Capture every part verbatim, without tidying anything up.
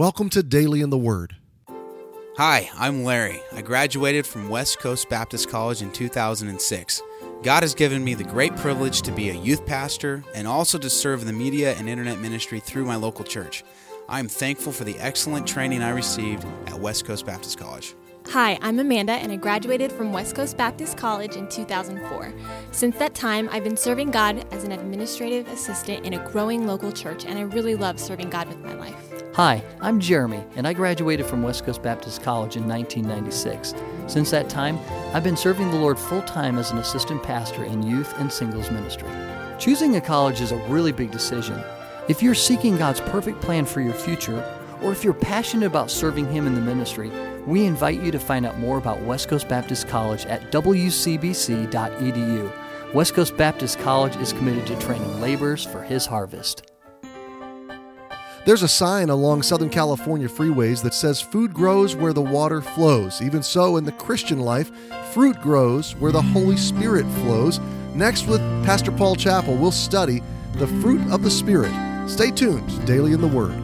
Welcome to Daily in the Word. Hi, I'm Larry. I graduated from West Coast Baptist College in two thousand six. God has given me the great privilege to be a youth pastor and also to serve the media and internet ministry through my local church. I am thankful for the excellent training I received at West Coast Baptist College. Hi, I'm Amanda, and I graduated from West Coast Baptist College in two thousand four. Since that time, I've been serving God as an administrative assistant in a growing local church, and I really love serving God with my life. Hi, I'm Jeremy, and I graduated from West Coast Baptist College in nineteen ninety-six. Since that time, I've been serving the Lord full-time as an assistant pastor in youth and singles ministry. Choosing a college is a really big decision. If you're seeking God's perfect plan for your future, or if you're passionate about serving Him in the ministry, we invite you to find out more about West Coast Baptist College at w c b c dot e d u. West Coast Baptist College is committed to training laborers for His harvest. There's a sign along Southern California freeways that says food grows where the water flows. Even so, in the Christian life, fruit grows where the Holy Spirit flows. Next, with Pastor Paul Chappell, we'll study the fruit of the Spirit. Stay tuned to Daily in the Word.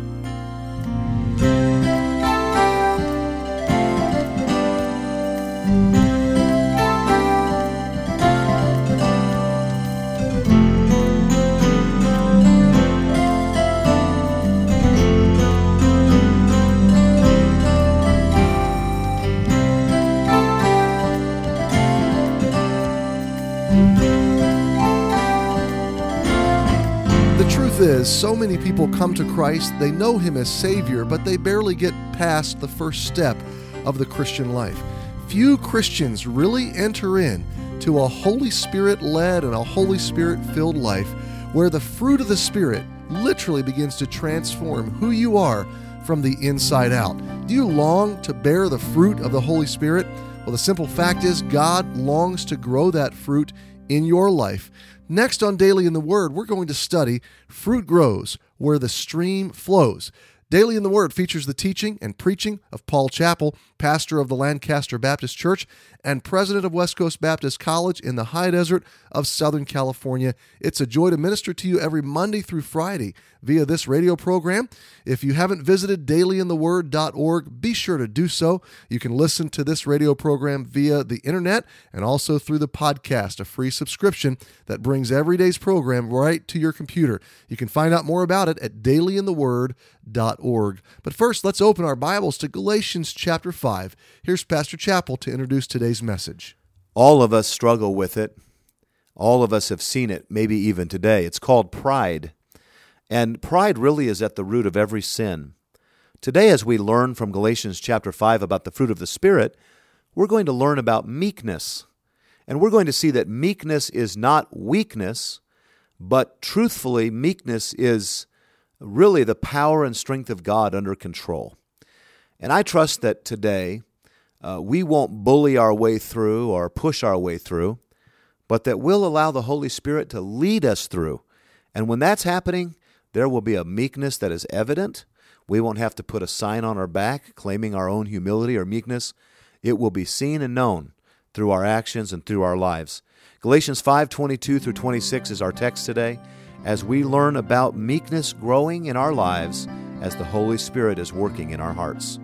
Is so many people come to Christ, they know Him as Savior, but they barely get past the first step of the Christian life. Few Christians really enter in to a Holy Spirit-led and a Holy Spirit-filled life where the fruit of the Spirit literally begins to transform who you are from the inside out. Do you long to bear the fruit of the Holy Spirit? Well, the simple fact is God longs to grow that fruit in your life. Next on Daily in the Word, we're going to study Fruit Grows Where the Stream Flows. Daily in the Word features the teaching and preaching of Paul Chappell, pastor of the Lancaster Baptist Church and president of West Coast Baptist College in the high desert of Southern California. It's a joy to minister to you every Monday through Friday via this radio program. If you haven't visited daily in the word dot org, be sure to do so. You can listen to this radio program via the internet and also through the podcast, a free subscription that brings every day's program right to your computer. You can find out more about it at daily in the word dot org. But first, let's open our Bibles to Galatians chapter five. Here's Pastor Chappell to introduce today's message. All of us struggle with it. All of us have seen it, maybe even today. It's called pride. And pride really is at the root of every sin. Today, as we learn from Galatians chapter five about the fruit of the Spirit, we're going to learn about meekness. And we're going to see that meekness is not weakness, but truthfully, meekness is really the power and strength of God under control. And I trust that today uh, we won't bully our way through or push our way through, but that we'll allow the Holy Spirit to lead us through. And when that's happening, there will be a meekness that is evident. We won't have to put a sign on our back claiming our own humility or meekness. It will be seen and known through our actions and through our lives. Galatians five twenty-two through twenty-six is our text today as we learn about meekness growing in our lives as the Holy Spirit is working in our hearts.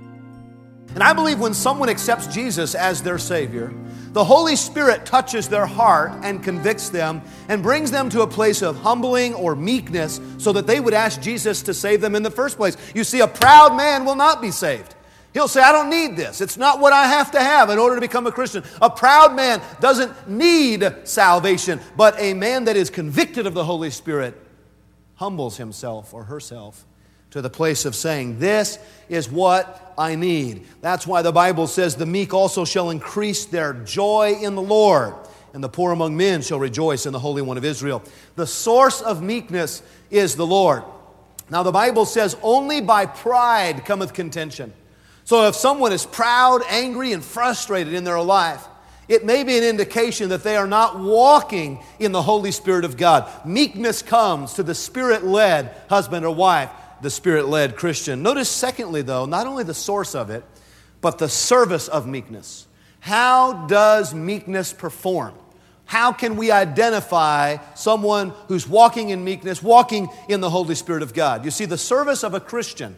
And I believe when someone accepts Jesus as their Savior, the Holy Spirit touches their heart and convicts them and brings them to a place of humbling or meekness so that they would ask Jesus to save them in the first place. You see, a proud man will not be saved. He'll say, I don't need this. It's not what I have to have in order to become a Christian. A proud man doesn't need salvation, but a man that is convicted of the Holy Spirit humbles himself or herself to the place of saying, this is what I need. That's why the Bible says the meek also shall increase their joy in the Lord, and the poor among men shall rejoice in the Holy One of Israel. The source of meekness is the Lord. Now the Bible says only by pride cometh contention. So if someone is proud, angry, and frustrated in their life, it may be an indication that they are not walking in the Holy Spirit of God. Meekness comes to the Spirit-led husband or wife, the Spirit-led Christian. Notice secondly, though, not only the source of it, but the service of meekness. How does meekness perform? How can we identify someone who's walking in meekness, walking in the Holy Spirit of God? You see, the service of a Christian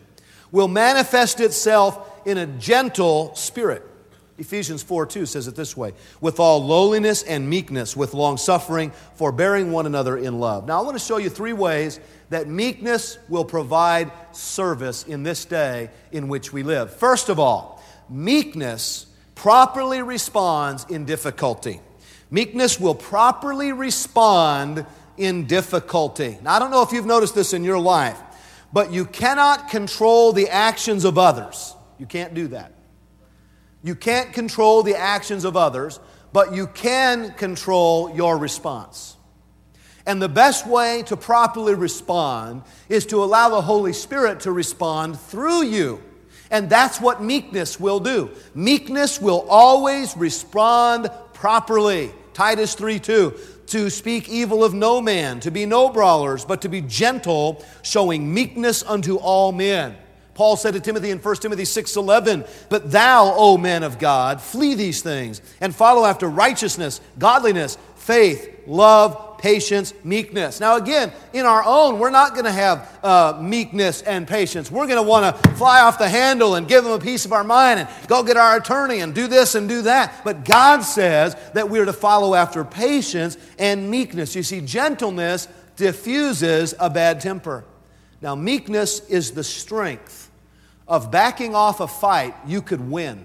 will manifest itself in a gentle spirit. Ephesians four two says it this way, with all lowliness and meekness, with long-suffering, forbearing one another in love. Now I want to show you three ways that meekness will provide service in this day in which we live. First of all, meekness properly responds in difficulty. Meekness will properly respond in difficulty. Now I don't know if you've noticed this in your life, but you cannot control the actions of others. You can't do that. You can't control the actions of others, but you can control your response. And the best way to properly respond is to allow the Holy Spirit to respond through you. And that's what meekness will do. Meekness will always respond properly. Titus three two, to speak evil of no man, to be no brawlers, but to be gentle, showing meekness unto all men. Paul said to Timothy in First Timothy six eleven, but thou, O man of God, flee these things, and follow after righteousness, godliness, faith, love, patience, meekness. Now again, in our own, we're not going to have uh, meekness and patience. We're going to want to fly off the handle and give them a piece of our mind and go get our attorney and do this and do that. But God says that we are to follow after patience and meekness. You see, gentleness diffuses a bad temper. Now meekness is the strength of backing off a fight you could win.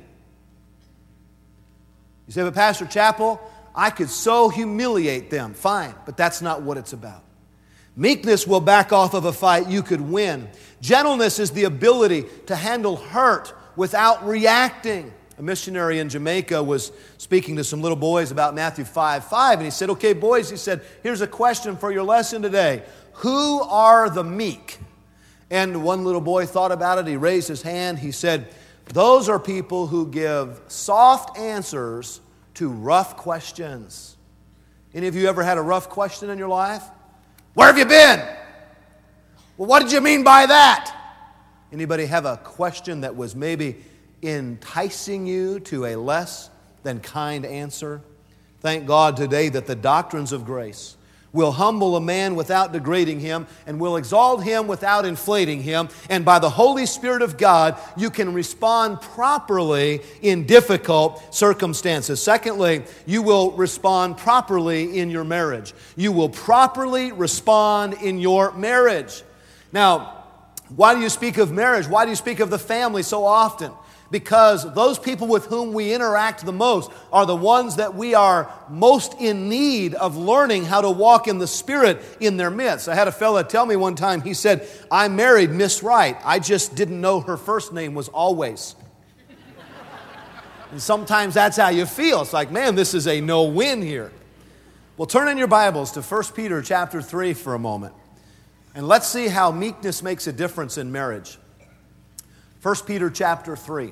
You say, but Pastor Chappell, I could so humiliate them. Fine, but that's not what it's about. Meekness will back off of a fight you could win. Gentleness is the ability to handle hurt without reacting. A missionary in Jamaica was speaking to some little boys about Matthew five five, and he said, okay, boys, he said, here's a question for your lesson today. Who are the meek? And one little boy thought about it. He raised his hand. He said, those are people who give soft answers to rough questions. Any of you ever had a rough question in your life? Where have you been? Well, what did you mean by that? Anybody have a question that was maybe enticing you to a less than kind answer? Thank God today that the doctrines of grace will humble a man without degrading him, and will exalt him without inflating him. And by the Holy Spirit of God, you can respond properly in difficult circumstances. Secondly, you will respond properly in your marriage. You will properly respond in your marriage. Now, why do you speak of marriage? Why do you speak of the family so often? Because those people with whom we interact the most are the ones that we are most in need of learning how to walk in the Spirit in their midst. I had a fella tell me one time, he said, I married Miss Wright. I just didn't know her first name was Always. And sometimes that's how you feel. It's like, man, this is a no-win here. Well, turn in your Bibles to First Peter chapter three for a moment. And let's see how meekness makes a difference in marriage. First Peter chapter three.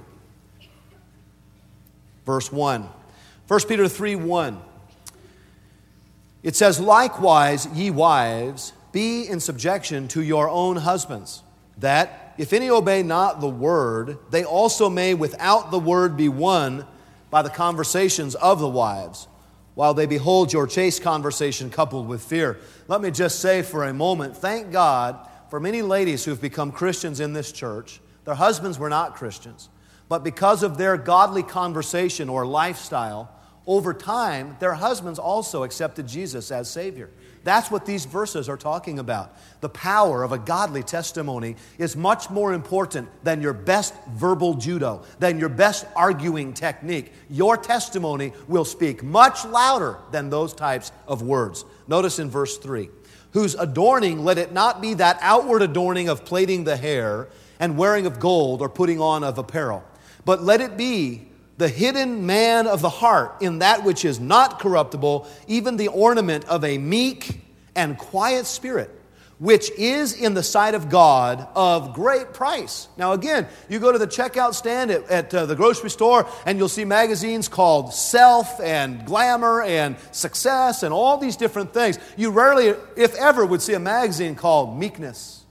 Verse one. First Peter three one. It says, likewise, ye wives, be in subjection to your own husbands, that, if any obey not the word, they also may without the word be won by the conversations of the wives, while they behold your chaste conversation coupled with fear. Let me just say for a moment, thank God for many ladies who have become Christians in this church. Their husbands were not Christians. But because of their godly conversation or lifestyle, over time, their husbands also accepted Jesus as Savior. That's what these verses are talking about. The power of a godly testimony is much more important than your best verbal judo, than your best arguing technique. Your testimony will speak much louder than those types of words. Notice in verse three, whose adorning, let it not be that outward adorning of plaiting the hair and wearing of gold or putting on of apparel, but let it be the hidden man of the heart in that which is not corruptible, even the ornament of a meek and quiet spirit, which is in the sight of God of great price. Now again, you go to the checkout stand at, at uh, the grocery store and you'll see magazines called Self and Glamour and Success and all these different things. You rarely, if ever, would see a magazine called Meekness.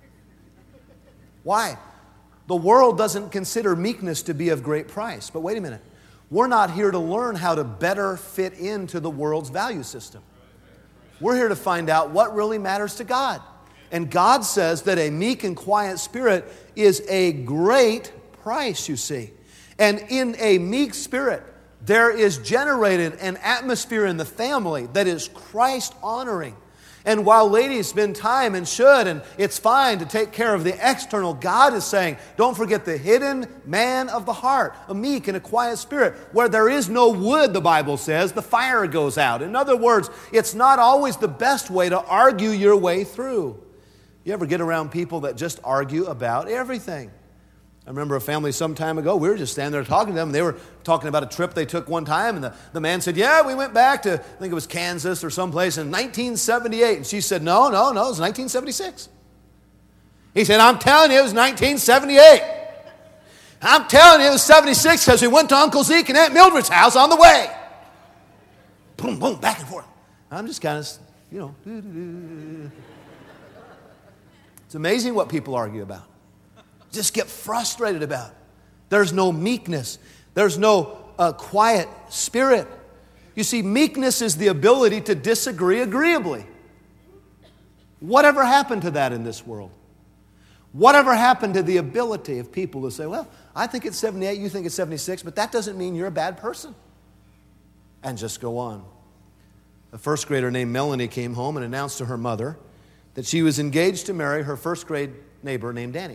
Why? The world doesn't consider meekness to be of great price. But wait a minute. We're not here to learn how to better fit into the world's value system. We're here to find out what really matters to God. And God says that a meek and quiet spirit is a great price, you see. And in a meek spirit, there is generated an atmosphere in the family that is Christ-honoring. And while ladies spend time and should, and it's fine to take care of the external, God is saying, don't forget the hidden man of the heart, a meek and a quiet spirit. Where there is no wood, the Bible says, the fire goes out. In other words, it's not always the best way to argue your way through. You ever get around people that just argue about everything? I remember a family some time ago, we were just standing there talking to them, and they were talking about a trip they took one time, and the, the man said, yeah, we went back to, I think it was Kansas or someplace in nineteen seventy-eight. And she said, no, no, no, it was nineteen seventy-six. He said, I'm telling you, it was nineteen seventy-eight. I'm telling you, it was seventy-six because we went to Uncle Zeke and Aunt Mildred's house on the way. Boom, boom, back and forth. I'm just kind of, you know. Doo-doo-doo. It's amazing what people argue about. Just get frustrated about. There's no meekness. There's no uh, quiet spirit. You see, meekness is the ability to disagree agreeably. Whatever happened to that in this world? Whatever happened to the ability of people to say, well, I think it's seventy-eight, you think it's seventy-six, but that doesn't mean you're a bad person. And just go on. A first grader named Melanie came home and announced to her mother that she was engaged to marry her first grade neighbor named Danny.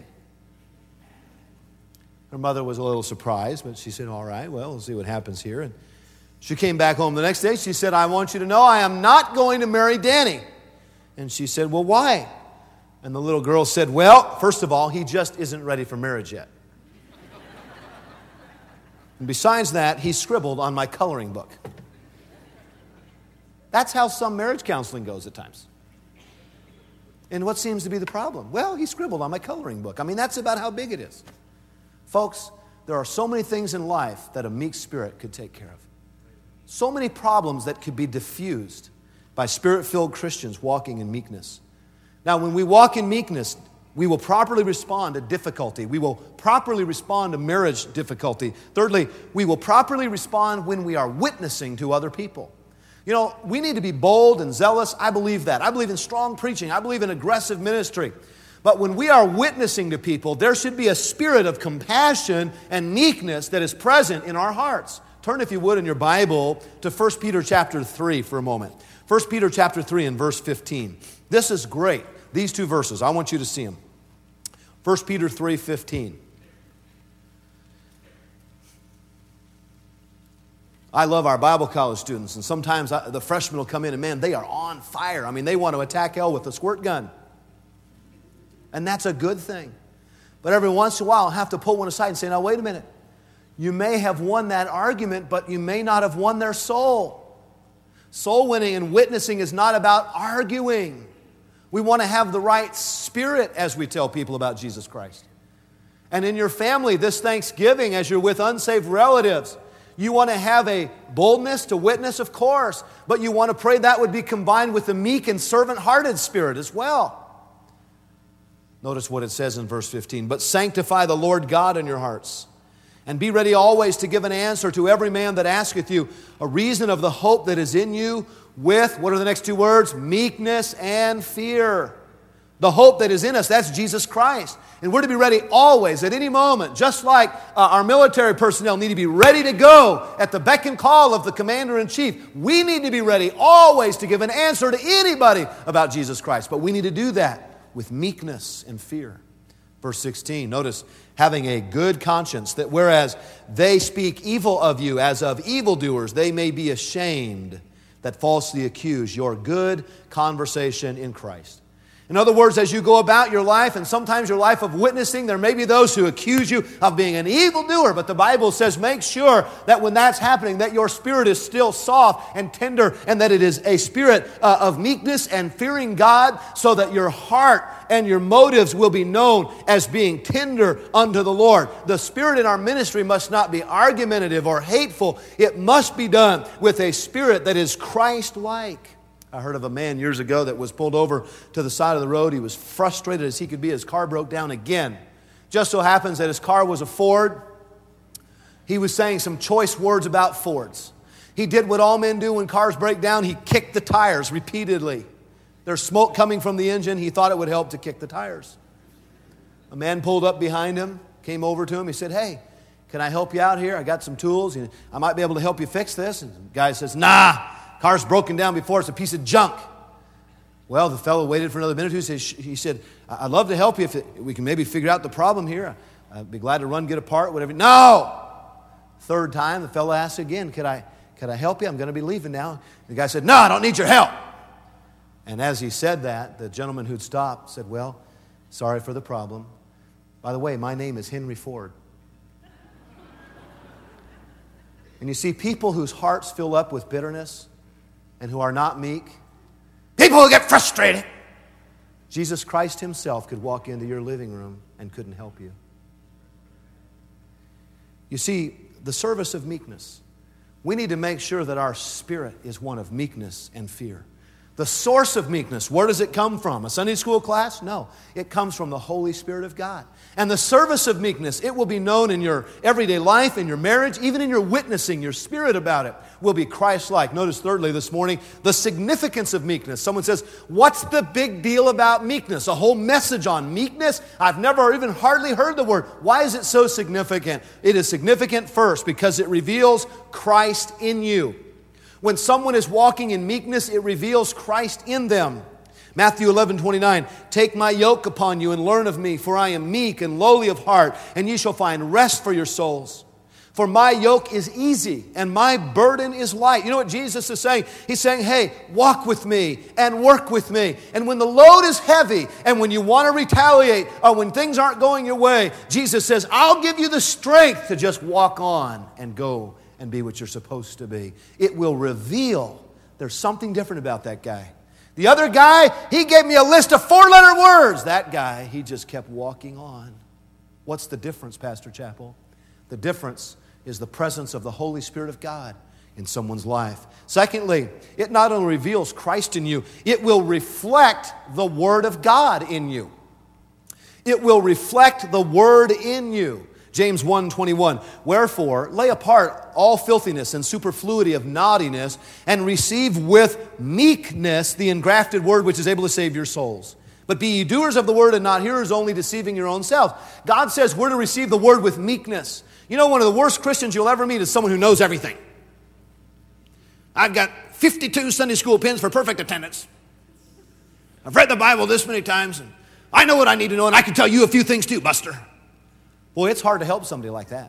Her mother was a little surprised, but she said, all right, well, we'll see what happens here. And she came back home the next day. She said, I want you to know I am not going to marry Danny. And she said, well, why? And the little girl said, well, first of all, he just isn't ready for marriage yet. And besides that, he scribbled on my coloring book. That's how some marriage counseling goes at times. And what seems to be the problem? Well, he scribbled on my coloring book. I mean, that's about how big it is. Folks, there are so many things in life that a meek spirit could take care of. So many problems that could be diffused by spirit-filled Christians walking in meekness. Now, when we walk in meekness, we will properly respond to difficulty. We will properly respond to marriage difficulty. Thirdly, we will properly respond when we are witnessing to other people. You know, we need to be bold and zealous. I believe that. I believe in strong preaching. I believe in aggressive ministry. But when we are witnessing to people, there should be a spirit of compassion and meekness that is present in our hearts. Turn, if you would, in your Bible to First Peter chapter three for a moment. First Peter chapter three and verse fifteen. This is great. These two verses, I want you to see them. First Peter three fifteen. I love our Bible college students, and sometimes I, the freshmen will come in and, man, they are on fire. I mean, they want to attack hell with a squirt gun. And that's a good thing. But every once in a while, I'll have to pull one aside and say, now, wait a minute. You may have won that argument, but you may not have won their soul. Soul winning and witnessing is not about arguing. We want to have the right spirit as we tell people about Jesus Christ. And in your family, this Thanksgiving, as you're with unsaved relatives, you want to have a boldness to witness, of course, but you want to pray that would be combined with a meek and servant-hearted spirit as well. Notice what it says in verse fifteen. But sanctify the Lord God in your hearts, and be ready always to give an answer to every man that asketh you a reason of the hope that is in you with, what are the next two words? Meekness and fear. The hope that is in us, that's Jesus Christ. And we're to be ready always, at any moment, just like uh, our military personnel need to be ready to go at the beck and call of the commander-in-chief. We need to be ready always to give an answer to anybody about Jesus Christ. But we need to do that with meekness and fear. Verse sixteen, notice, having a good conscience, that whereas they speak evil of you as of evildoers, they may be ashamed that falsely accuse your good conversation in Christ. In other words, as you go about your life, and sometimes your life of witnessing, there may be those who accuse you of being an evildoer, but the Bible says make sure that when that's happening, that your spirit is still soft and tender, and that it is a spirit uh, of meekness and fearing God, so that your heart and your motives will be known as being tender unto the Lord. The spirit in our ministry must not be argumentative or hateful. It must be done with a spirit that is Christ-like. I heard of a man years ago that was pulled over to the side of the road. He was frustrated as he could be. His car broke down again. Just so happens that his car was a Ford. He was saying some choice words about Fords. He did what all men do when cars break down. He kicked the tires repeatedly. There's smoke coming from the engine. He thought it would help to kick the tires. A man pulled up behind him, came over to him. He said, "Hey, can I help you out here? I got some tools. I might be able to help you fix this." And the guy says, "Nah, car's broken down before. It's a piece of junk." Well, the fellow waited for another minute or two. He said, "I'd love to help you if it, we can maybe figure out the problem here. I'd be glad to run, get a part, whatever." "No!" Third time, the fellow asked again, could I, could I help you? I'm going to be leaving now." The guy said, "No, I don't need your help." And as he said that, the gentleman who'd stopped said, "Well, sorry for the problem. By the way, my name is Henry Ford." And you see people whose hearts fill up with bitterness and who are not meek, people who get frustrated. Jesus Christ himself could walk into your living room and couldn't help you. You see, the service of meekness. We need to make sure that our spirit is one of meekness and fear. The source of meekness, where does it come from? A Sunday school class? No. It comes from the Holy Spirit of God. And the service of meekness, it will be known in your everyday life, in your marriage, even in your witnessing. Your spirit about it will be Christ-like. Notice thirdly this morning, the significance of meekness. Someone says, "What's the big deal about meekness?" A whole message on meekness? I've never even hardly heard the word. Why is it so significant? It is significant first because it reveals Christ in you. When someone is walking in meekness, it reveals Christ in them. Matthew eleven twenty-nine, "Take my yoke upon you and learn of me, for I am meek and lowly of heart, and ye shall find rest for your souls. For my yoke is easy and my burden is light." You know what Jesus is saying? He's saying, hey, walk with me and work with me. And when the load is heavy and when you want to retaliate or when things aren't going your way, Jesus says, I'll give you the strength to just walk on and go and be what you're supposed to be. It will reveal there's something different about that guy. The other guy, he gave me a list of four-letter words. That guy, he just kept walking on. What's the difference, Pastor Chappell? The difference is the presence of the Holy Spirit of God in someone's life. Secondly, it not only reveals Christ in you, it will reflect the Word of God in you. It will reflect the Word in you. James one twenty-one, "Wherefore, lay apart all filthiness and superfluity of naughtiness, and receive with meekness the engrafted word which is able to save your souls. But be ye doers of the word and not hearers only, deceiving your own selves." God says we're to receive the word with meekness. You know, one of the worst Christians you'll ever meet is someone who knows everything. "I've got fifty-two Sunday school pins for perfect attendance. I've read the Bible this many times, and I know what I need to know, and I can tell you a few things too, Buster." Boy, it's hard to help somebody like that.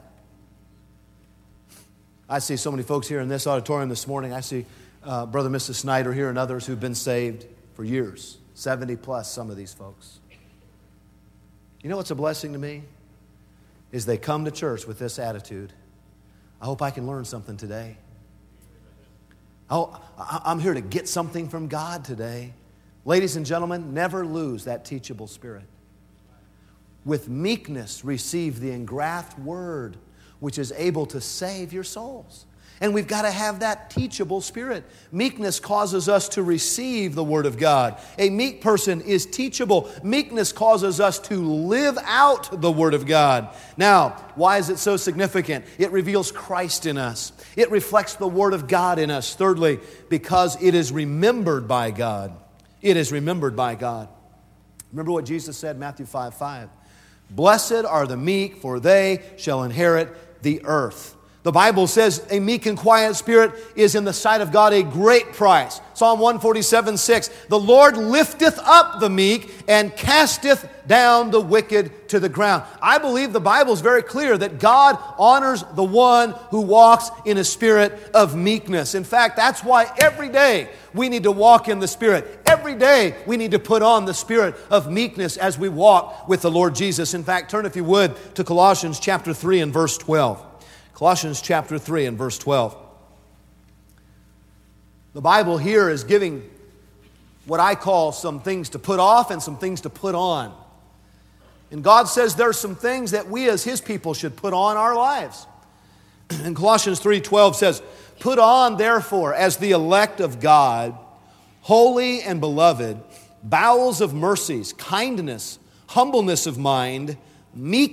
I see so many folks here in this auditorium this morning. I see uh, Brother and Missus Snyder here and others who've been saved for years, seventy plus, some of these folks. You know what's a blessing to me? Is they come to church with this attitude. I hope I can learn something today. Oh, I'm here to get something from God today. Ladies and gentlemen, never lose that teachable spirit. With meekness, receive the engraft word, which is able to save your souls. And we've got to have that teachable spirit. Meekness causes us to receive the Word of God. A meek person is teachable. Meekness causes us to live out the Word of God. Now, why is it so significant? It reveals Christ in us. It reflects the Word of God in us. Thirdly, because it is remembered by God. It is remembered by God. Remember what Jesus said in Matthew five five. "Blessed are the meek, for they shall inherit the earth." The Bible says a meek and quiet spirit is in the sight of God a great price. Psalm one forty-seven six, "The Lord lifteth up the meek and casteth down the wicked to the ground." I believe the Bible is very clear that God honors the one who walks in a spirit of meekness. In fact, that's why every day we need to walk in the Spirit. Every day we need to put on the spirit of meekness as we walk with the Lord Jesus. In fact, turn if you would to Colossians chapter three and verse twelve. Colossians chapter three and verse twelve. The Bible here is giving what I call some things to put off and some things to put on. And God says there are some things that we as His people should put on our lives. And Colossians three twelve says, "Put on therefore as the elect of God, holy and beloved, bowels of mercies, kindness, humbleness of mind,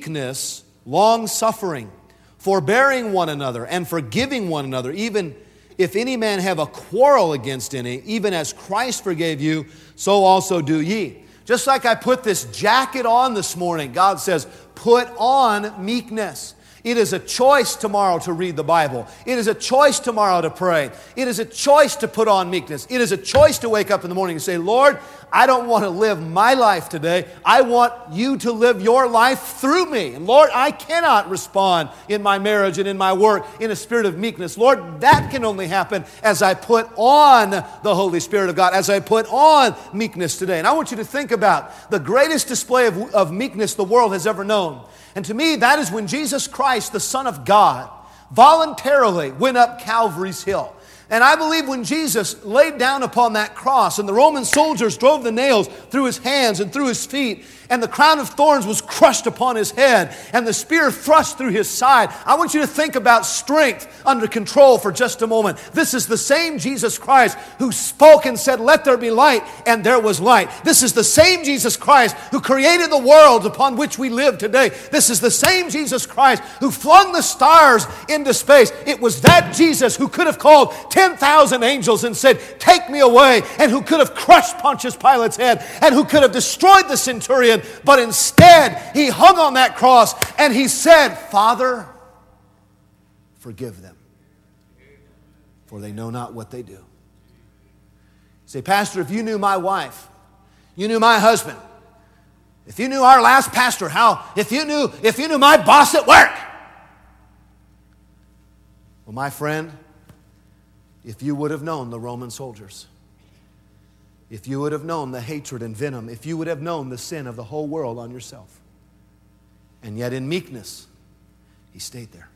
meekness, long-suffering, forbearing one another and forgiving one another, even if any man have a quarrel against any, even as Christ forgave you, so also do ye. Just like I put this jacket on this morning, God says, put on meekness. It is a choice tomorrow to read the Bible. It is a choice tomorrow to pray. It is a choice to put on meekness. It is a choice to wake up in the morning and say, Lord, I don't want to live my life today. I want you to live your life through me. And Lord, I cannot respond in my marriage and in my work in a spirit of meekness. Lord, that can only happen as I put on the Holy Spirit of God, as I put on meekness today. And I want you to think about the greatest display of, of meekness the world has ever known. And to me, that is when Jesus Christ, the Son of God, voluntarily went up Calvary's hill. And I believe when Jesus laid down upon that cross and the Roman soldiers drove the nails through his hands and through his feet, and the crown of thorns was crushed upon his head, and the spear thrust through his side, I want you to think about strength under control for just a moment. This is the same Jesus Christ who spoke and said, let there be light, and there was light. This is the same Jesus Christ who created the world upon which we live today. This is the same Jesus Christ who flung the stars into space. It was that Jesus who could have called ten thousand angels and said, take me away, and who could have crushed Pontius Pilate's head, and who could have destroyed the centurion. But instead, he hung on that cross and he said, Father, forgive them, for they know not what they do. You say, Pastor, if you knew my wife, you knew my husband, if you knew our last pastor, how, if you knew, if you knew my boss at work. Well, my friend, if you would have known the Roman soldiers, if you would have known the hatred and venom, if you would have known the sin of the whole world on yourself. And yet in meekness, he stayed there.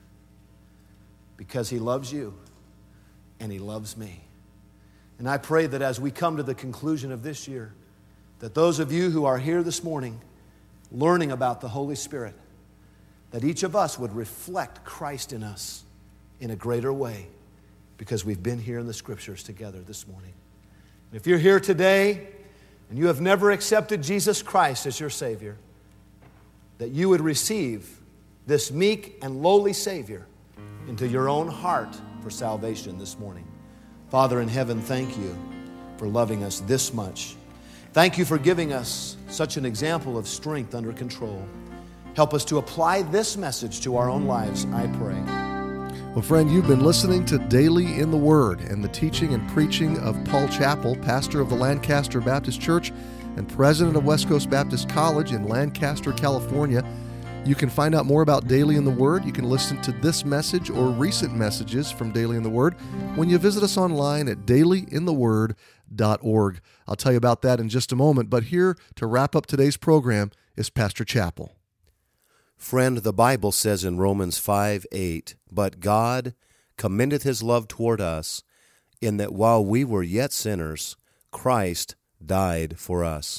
Because he loves you and he loves me. And I pray that as we come to the conclusion of this year, that those of you who are here this morning learning about the Holy Spirit, that each of us would reflect Christ in us in a greater way because we've been here in the Scriptures together this morning. If you're here today and you have never accepted Jesus Christ as your Savior, that you would receive this meek and lowly Savior into your own heart for salvation this morning. Father in heaven, thank you for loving us this much. Thank you for giving us such an example of strength under control. Help us to apply this message to our own lives, I pray. Well, friend, you've been listening to Daily in the Word and the teaching and preaching of Paul Chappell, pastor of the Lancaster Baptist Church and president of West Coast Baptist College in Lancaster, California. You can find out more about Daily in the Word. You can listen to this message or recent messages from Daily in the Word when you visit us online at daily in the word dot org. I'll tell you about that in just a moment, but here to wrap up today's program is Pastor Chappell. Friend, the Bible says in Romans five eight, but God commendeth his love toward us, in that while we were yet sinners, Christ died for us.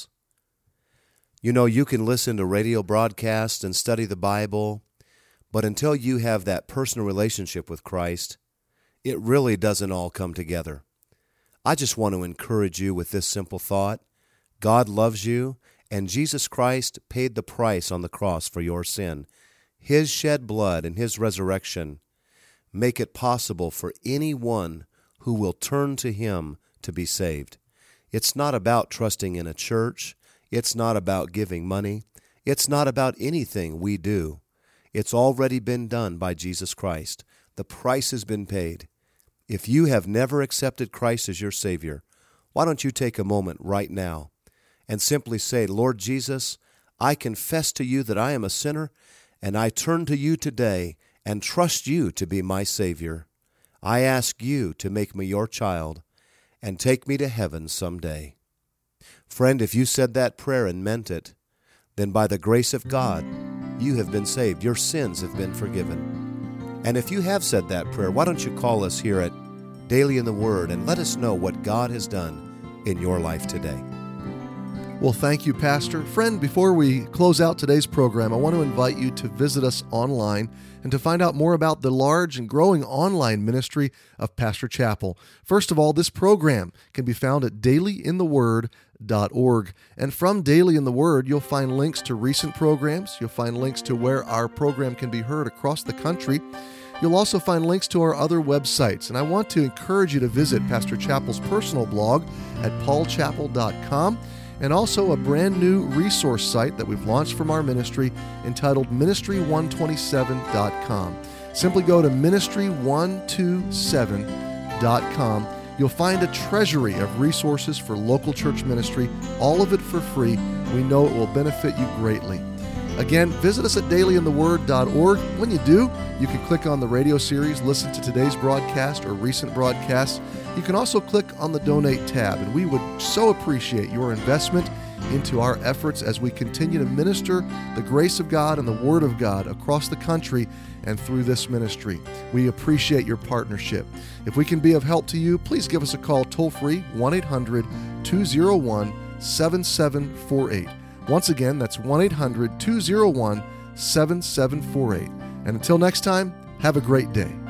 You know, you can listen to radio broadcasts and study the Bible, but until you have that personal relationship with Christ, it really doesn't all come together. I just want to encourage you with this simple thought. God loves you, and Jesus Christ paid the price on the cross for your sin. His shed blood and his resurrection make it possible for anyone who will turn to him to be saved. It's not about trusting in a church. It's not about giving money. It's not about anything we do. It's already been done by Jesus Christ. The price has been paid. If you have never accepted Christ as your Savior, why don't you take a moment right now and simply say, Lord Jesus, I confess to you that I am a sinner, and I turn to you today and trust you to be my Savior. I ask you to make me your child and take me to heaven someday. Friend, if you said that prayer and meant it, then by the grace of God, you have been saved. Your sins have been forgiven. And if you have said that prayer, why don't you call us here at Daily in the Word and let us know what God has done in your life today. Well, thank you, Pastor. Friend, before we close out today's program, I want to invite you to visit us online and to find out more about the large and growing online ministry of Pastor Chappell. First of all, this program can be found at daily in the word dot org. And from Daily in the Word, you'll find links to recent programs. You'll find links to where our program can be heard across the country. You'll also find links to our other websites, and I want to encourage you to visit Pastor Chappell's personal blog at paul chappell dot com, and also a brand new resource site that we've launched from our ministry entitled ministry one twenty-seven dot com. Simply go to ministry one twenty-seven dot com. You'll find a treasury of resources for local church ministry, all of it for free. We know it will benefit you greatly. Again, visit us at daily in the word dot org. When you do, you can click on the radio series, listen to today's broadcast or recent broadcasts. You can also click on the Donate tab, and we would so appreciate your investment into our efforts as we continue to minister the grace of God and the Word of God across the country and through this ministry. We appreciate your partnership. If we can be of help to you, please give us a call toll-free, one eight hundred two oh one seven seven four eight. Once again, that's one eight hundred two oh one seven seven four eight. And until next time, have a great day.